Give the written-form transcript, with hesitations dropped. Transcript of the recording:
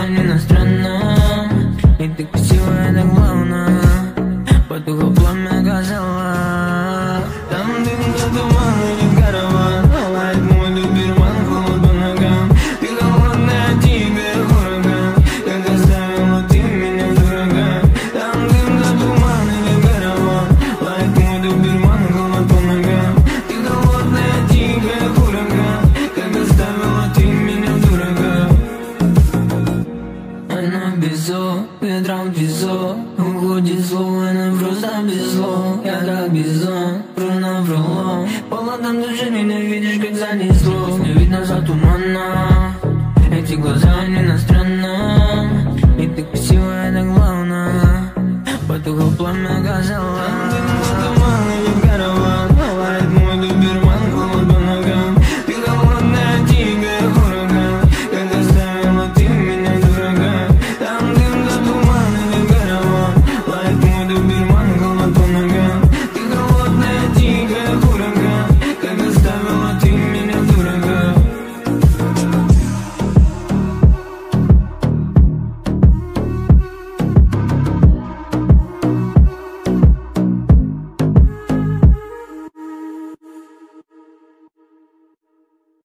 глазами странно. И ты красивая, это главное. Потухло пламя газела. Там дым за туман, и караван. Лайт мой доберман, холод по ногам. Ты холодная, тебе ураган. Как оставила ты меня в дураках. Там дым за туман, и караван. Лайт мой доберман, холод по ногам. Ты холодная, тебе ураган. Как оставила ты меня в дураках. Она безо, ветром везо. Уходит зло, она просто беззло. Я как бизон, прuna вруло. Полотом души ненавидишь, как занесло. Не видно за тумана. Эти глаза не настроят.